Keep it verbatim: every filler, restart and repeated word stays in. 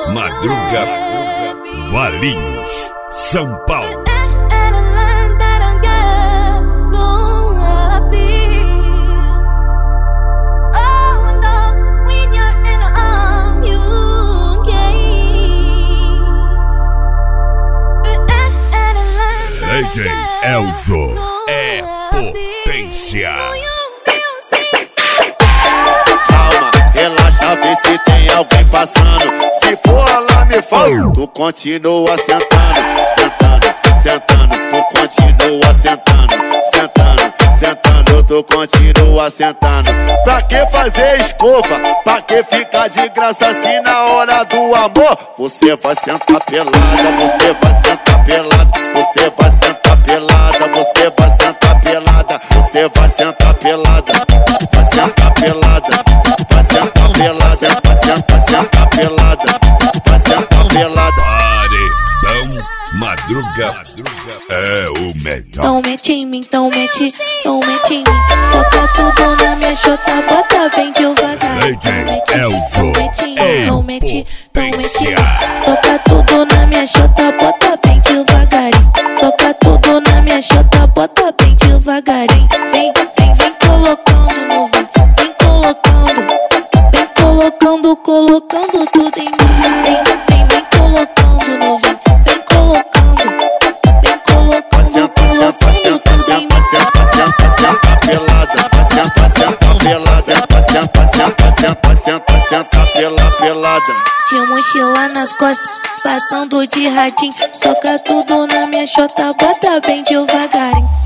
Madruga, Valinhos, São Paulo. D J Elzo é potência. Calma, relaxa, vê se tem alguém passando. Se for lá me faz, tu continua sentando, sentando, sentando. Tu continua sentando, sentando, sentando. Tu continua sentando. Pra que fazer escova? Pra que ficar de graça assim na hora do amor? Você vai sentar pelada, você vai sentar pelada, você vai sentar pelada, você vai sentar pelada, você vai sentar pelada, vai sentar pelada, vai sentar pelada, senta, senta, senta pelada, vai sentar pelada. Paredão Madruga, é o melhor. Então mete em mim, então mete, então mete em mim. Soca tudo na minha chota, bota bem devagar. D J Elzo é então mete, então mete em mim. potência. Soca tudo na minha chota, bota bem devagarinho. Soca tudo na minha chota, bota bem devagarinho. Vem, vem, vem colocando no vinho, vem colocando, vem colocando, colocando tudo em mim. Vem, vem, vem colocando no vinho, vem colocando, vem colocando, colocando tudo em mim. Senta, senta, senta pelada, senta, senta pelada, senta, senta, senta, senta, senta, senta pela pelada. De mochila nas costas, passando de radinho. Soca tudo na minha chota, bota bem devagarinho.